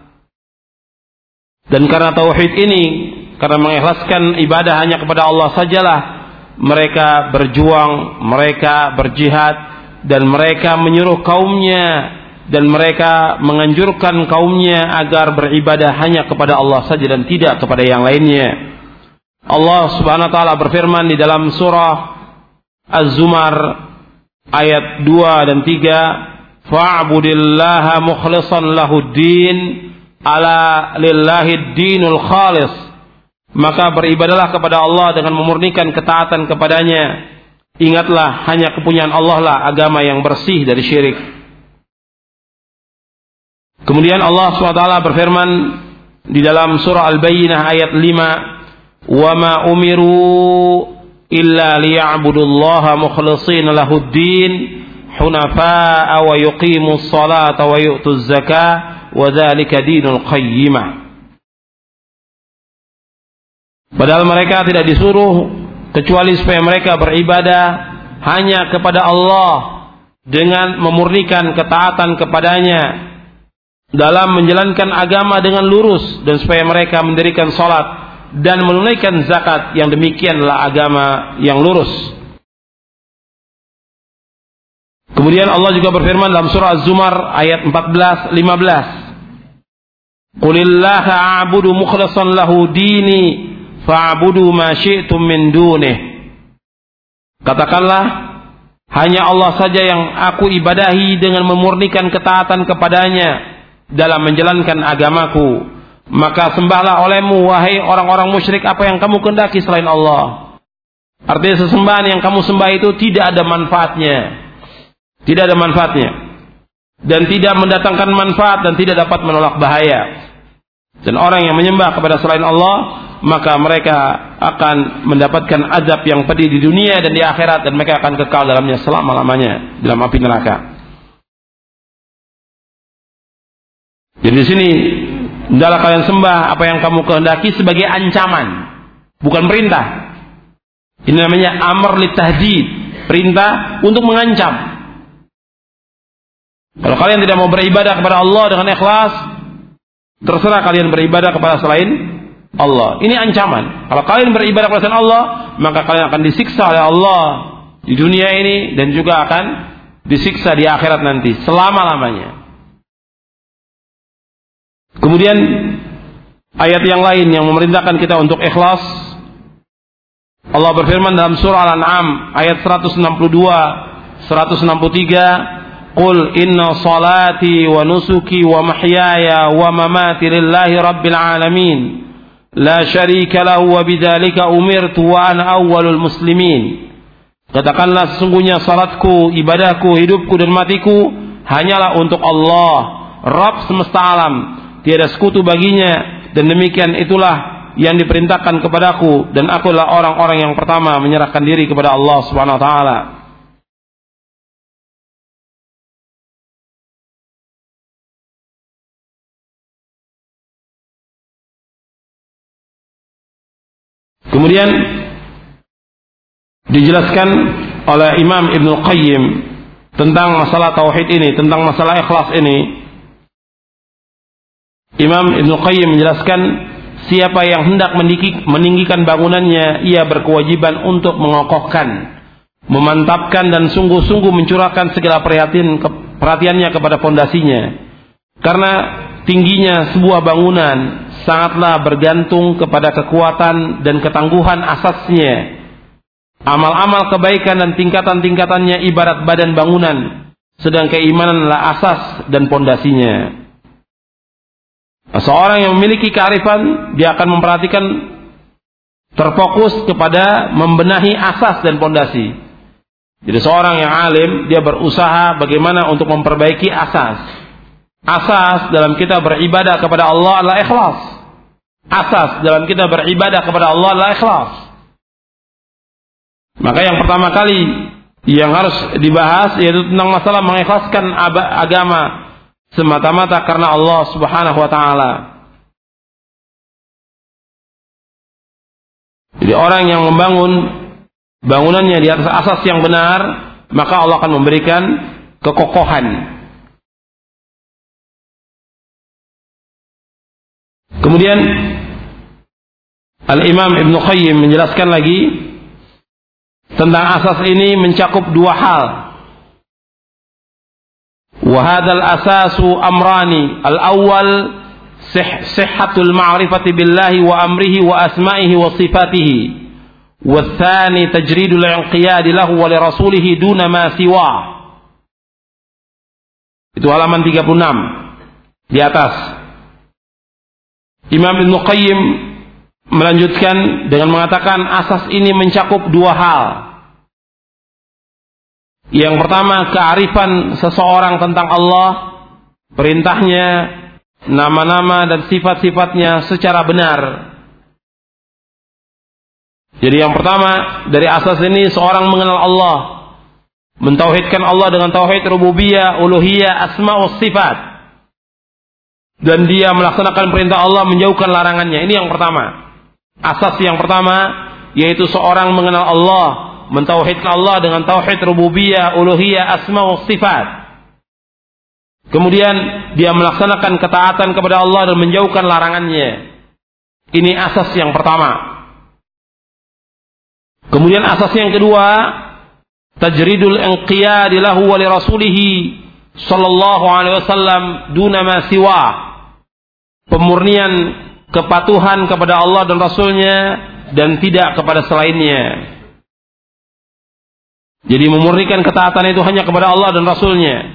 [SPEAKER 1] Dan karena tauhid ini, karena mengikhlaskan ibadah hanya kepada Allah sajalah, mereka berjuang, mereka berjihad, dan mereka menyuruh kaumnya, dan mereka menganjurkan kaumnya agar beribadah hanya kepada Allah saja dan tidak kepada yang lainnya. Allah Subhanahu wa taala berfirman di dalam surah Az-Zumar ayat dua dan tiga, fa'budillaha mukhlishan lahuddin, ala lillahi dinul khalis. Maka beribadahlah kepada Allah dengan memurnikan ketaatan kepadanya. Ingatlah, hanya kepunyaan Allah lah agama yang bersih dari syirik. Kemudian Allah subhanahu wa taala berfirman di dalam surah Al-Bayyinah ayat lima, wa ma umiru illa liya'budullaha mukhlishina lahuddin hunafa'a wa yuqimus salata wa yu'tuz zakah wa dzalika dinul qayyimah. Padahal mereka tidak disuruh kecuali supaya mereka beribadah hanya kepada Allah dengan memurnikan ketaatan kepadanya dalam menjalankan agama dengan lurus, dan supaya mereka mendirikan salat dan menunaikan zakat. Yang demikianlah agama yang lurus. Kemudian Allah juga berfirman dalam surah Az-Zumar ayat empat belas lima belas, Qulillaha a'budu mukhlishan lahu dini fa'budu ma syi'tum min dunih. Katakanlah, hanya Allah saja yang aku ibadahi dengan memurnikan ketaatan kepadanya dalam menjalankan agamaku. Maka sembahlah olehmu, wahai orang-orang musyrik, apa yang kamu kehendaki selain Allah. Artinya sesembahan yang kamu sembah itu tidak ada manfaatnya. Tidak ada manfaatnya. Dan tidak mendatangkan manfaat dan tidak dapat menolak bahaya. Dan orang yang menyembah kepada selain Allah, maka mereka akan mendapatkan azab yang pedih di dunia dan di akhirat, dan mereka akan kekal dalamnya selama-lamanya dalam api neraka. Jadi di sini Hendaklah kalian sembah apa yang kamu kehendaki sebagai ancaman, bukan perintah. Ini namanya amr litahdid, perintah untuk mengancam. Kalau kalian tidak mau beribadah kepada Allah dengan ikhlas, terserah kalian beribadah kepada selain Allah. Ini ancaman. Kalau kalian beribadah kepada selain Allah, maka kalian akan disiksa oleh Allah di dunia ini dan juga akan disiksa di akhirat nanti selama-lamanya. Kemudian ayat yang lain yang memerintahkan kita untuk ikhlas, Allah berfirman dalam surah Al-An'am ayat seratus enam puluh dua, seratus enam puluh tiga, "Qul inna salati wa nusuki wa mahyaya wa mamati lillahi rabbil alamin, la syarika lahu wa bidzalika umirtu wa ana awwalul muslimin." Katakanlah, sesungguhnya salatku, ibadahku, hidupku dan matiku hanyalah untuk Allah, Rabb semesta alam, tiada sekutu baginya, dan demikian itulah yang diperintahkan kepadaku, dan akulah orang-orang yang pertama menyerahkan diri kepada Allah Subhanahu wa taala. Kemudian dijelaskan oleh Imam Ibnu Qayyim tentang masalah tauhid ini, tentang masalah ikhlas ini. Imam Ibnu Qayyim menjelaskan, siapa yang hendak meninggikan bangunannya, ia berkewajiban untuk mengokohkan, memantapkan dan sungguh-sungguh mencurahkan segala perhatian perhatiannya kepada fondasinya. Karena tingginya sebuah bangunan sangatlah bergantung kepada kekuatan dan ketangguhan asasnya. Amal-amal kebaikan dan tingkatan-tingkatannya ibarat badan bangunan, sedang keimananlah asas dan fondasinya. Seorang yang memiliki kearifan, dia akan memperhatikan, terfokus kepada membenahi asas dan fondasi. Jadi seorang yang alim, dia berusaha bagaimana untuk memperbaiki asas. Asas dalam kita beribadah kepada Allah adalah ikhlas. Asas dalam kita beribadah kepada Allah adalah ikhlas. Maka yang pertama kali yang harus dibahas yaitu tentang masalah mengikhlaskan agama semata-mata karena Allah Subhanahu wa taala. Jadi orang yang membangun bangunannya di atas asas yang benar, maka Allah akan memberikan kekokohan. Kemudian Al-Imam Ibnu Qayyim menjelaskan lagi tentang asas ini mencakup dua hal. Wa hadzal asasu amrani, al-awwal sihhatul ma'rifati billahi wa amrihi wa asma'ihi wa sifatihi, wa tsani tajridul inqiyad lahu wa li rasulih duna ma siwa. Itu halaman tiga puluh enam di atas. Imam Ibnu Qayyim melanjutkan dengan mengatakan asas ini mencakup dua hal. Yang pertama, kearifan seseorang tentang Allah, perintahnya, nama-nama dan sifat-sifatnya secara benar. Jadi yang pertama dari asas ini, seorang mengenal Allah, mentauhidkan Allah dengan tauhid rububiyah, uluhiyah, asma wa sifat, dan dia melaksanakan perintah Allah, menjauhkan larangannya. Ini yang pertama. Asas yang pertama yaitu seorang mengenal Allah, mentauhidkan Allah dengan tauhid rububiyah, uluhiyah, asma wa sifat. Kemudian dia melaksanakan ketaatan kepada Allah dan menjauhkan larangannya. Ini asas yang pertama. Kemudian asas yang kedua, tajridul inqiyad lahu wa li rasulih sallallahu alaihi wasallam duna ma siwa. Pemurnian kepatuhan kepada Allah dan Rasulnya dan tidak kepada selainnya. Jadi memurnikan ketaatan itu hanya kepada Allah dan Rasulnya.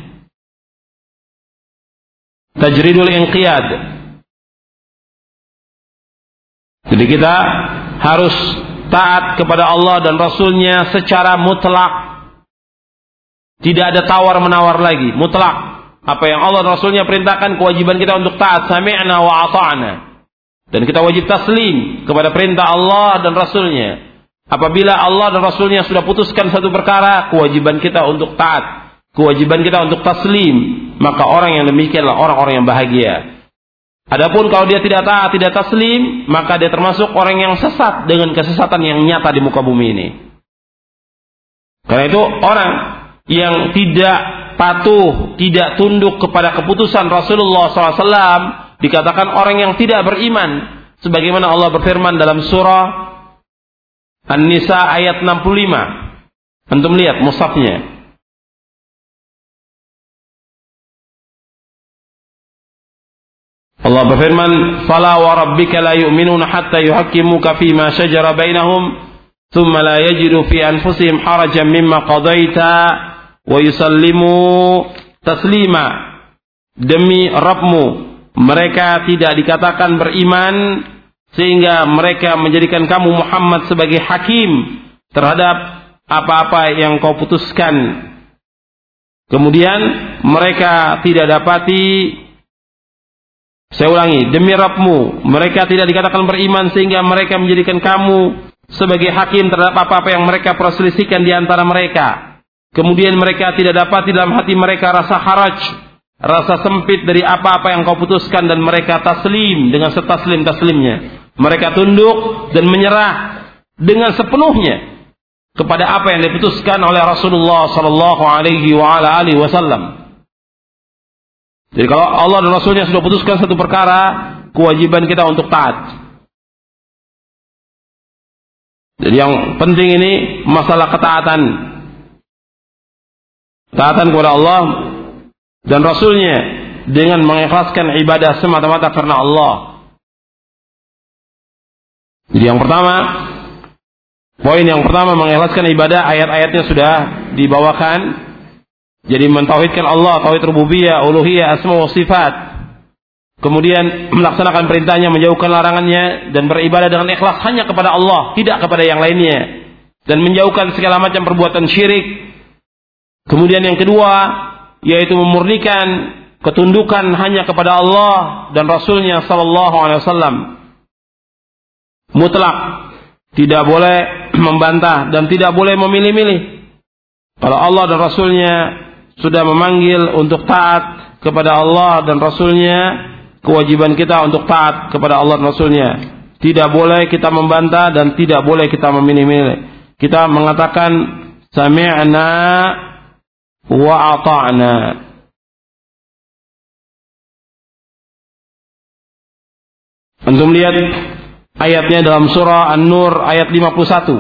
[SPEAKER 1] Tajridul inqiyad. Jadi kita harus taat kepada Allah dan Rasulnya secara mutlak. Tidak ada tawar-menawar lagi, mutlak. Apa yang Allah dan Rasulnya perintahkan, kewajiban kita untuk taat. Sami'na wa ata'na. Dan kita wajib taslim kepada perintah Allah dan Rasulnya. Apabila Allah dan Rasulnya sudah putuskan satu perkara, kewajiban kita untuk taat, kewajiban kita untuk taslim. Maka orang yang demikianlah orang-orang yang bahagia. Adapun kalau dia tidak taat, tidak taslim, maka dia termasuk orang yang sesat dengan kesesatan yang nyata di muka bumi ini. Karena itu orang yang tidak patuh, tidak tunduk kepada keputusan Rasulullah shallallahu alaihi wasallam dikatakan orang yang tidak beriman. Sebagaimana Allah berfirman dalam surah An-Nisa ayat enam puluh lima. Antum lihat mushafnya. Allah berfirman, "Fala wa rabbika la yu'minuna hatta yuhaqqimuka fima shajara bainahum, thumma la yajidu fi anfusihim harajan mimma qadaita wa yusallimu taslima." Demi Rabbmu, mereka tidak dikatakan beriman sehingga mereka menjadikan kamu Muhammad sebagai hakim terhadap apa-apa yang kau putuskan. Kemudian mereka tidak dapati, saya ulangi, demi Rabbmu, mereka tidak dikatakan beriman sehingga mereka menjadikan kamu sebagai hakim terhadap apa-apa yang mereka perselisihkan di antara mereka. Kemudian mereka tidak dapat di dalam hati mereka rasa haraj, rasa sempit dari apa-apa yang kau putuskan, dan mereka taslim dengan setaslim-taslimnya. Mereka tunduk dan menyerah dengan sepenuhnya kepada apa yang diputuskan oleh Rasulullah sallallahu alaihi wasallam. Jadi kalau Allah dan Rasulnya sudah putuskan satu perkara, kewajiban kita untuk taat. Jadi yang penting ini masalah ketaatan. Taatan kepada Allah dan Rasulnya dengan mengikhlaskan ibadah semata-mata karena Allah. Jadi yang pertama, poin yang pertama mengikhlaskan ibadah, ayat-ayatnya sudah dibawakan. Jadi mentauhidkan Allah, tauhid rububiyah, uluhiyah, asma wa sifat. Kemudian melaksanakan perintahnya, menjauhkan larangannya, dan beribadah dengan ikhlas hanya kepada Allah, tidak kepada yang lainnya. Dan menjauhkan segala macam perbuatan syirik. Kemudian yang kedua, yaitu memurnikan ketundukan hanya kepada Allah dan Rasulnya sallallahu alaihi wasallam. Mutlak, tidak boleh membantah dan tidak boleh memilih-milih. Kalau Allah dan Rasulnya sudah memanggil untuk taat kepada Allah dan Rasulnya, kewajiban kita untuk taat kepada Allah dan Rasulnya. Tidak boleh kita membantah dan tidak boleh kita memilih-milih. Kita mengatakan sami'na wa ata'na. Antum lihat ayatnya dalam surah An-Nur ayat lima puluh satu.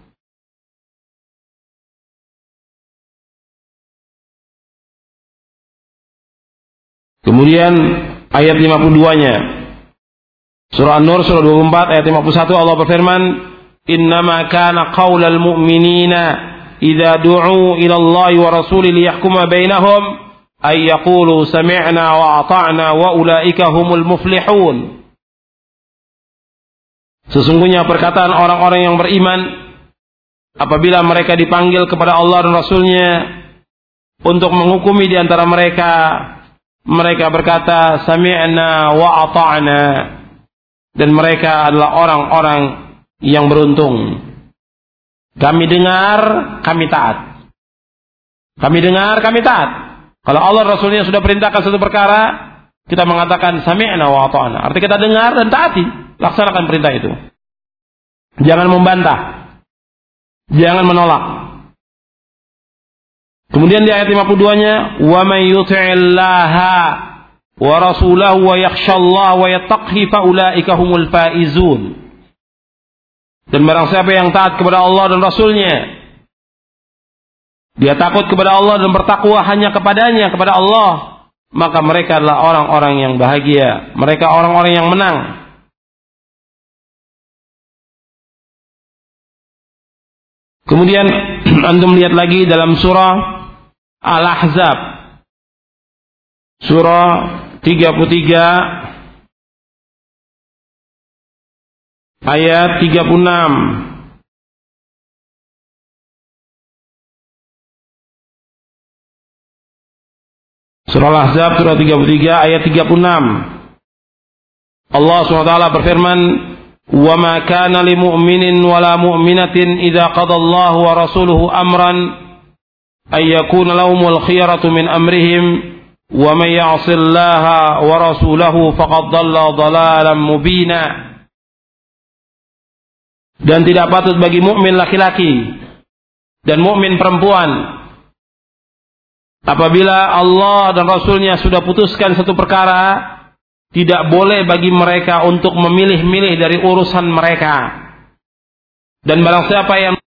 [SPEAKER 1] Kemudian ayat lima puluh dua-nya. Surah An-Nur surah dua puluh empat ayat lima puluh satu, Allah berfirman, "Innama kana qaulal mu'minina idza du'u ila Allah wa rasulih liyahkuma bainahum ay yaqulu sami'na wa ata'na wa ulaika humul muflihun." Sesungguhnya perkataan orang-orang yang beriman apabila mereka dipanggil kepada Allah dan Rasulnya untuk menghukumi di antara mereka, mereka berkata sami'na wa ata'na, dan mereka adalah orang-orang yang beruntung. Kami dengar, kami taat. Kami dengar, kami taat. Kalau Allah Rasulnya sudah perintahkan satu perkara, kita mengatakan sami'na wa ata'na. Artinya kita dengar dan taati, laksanakan perintah itu. Jangan membantah, jangan menolak. Kemudian di ayat lima puluh dua-nya, "Wa may yuti'illaha wa rasulahu wa yakhshallaha wa yattaqhi fa ulaika humul faizun." Dan barang siapa yang taat kepada Allah dan Rasulnya, dia takut kepada Allah dan bertakwa hanya kepadanya, kepada Allah, maka mereka adalah orang-orang yang bahagia. Mereka orang-orang yang menang. Kemudian antum lihat lagi dalam surah Al-Ahzab surah tiga puluh tiga ayat tiga puluh enam. Surah Al-Ahzab surah tiga puluh tiga ayat tiga puluh enam. Allah subhanahu wa taala berfirman, "Wa ma kana lil mu'minin wa la mu'minatin idza qada Allahu wa rasuluhu amran ay yakuna lahumul khiyaratu min amrihim wa may ya'sillaha wa rasulahu faqad dhalla dhalalan mubina. Dan tidak patut bagi mukmin laki-laki dan mukmin perempuan apabila Allah dan Rasulnya sudah putuskan satu perkara, tidak boleh bagi mereka untuk memilih-milih dari urusan mereka. Dan barang siapa yang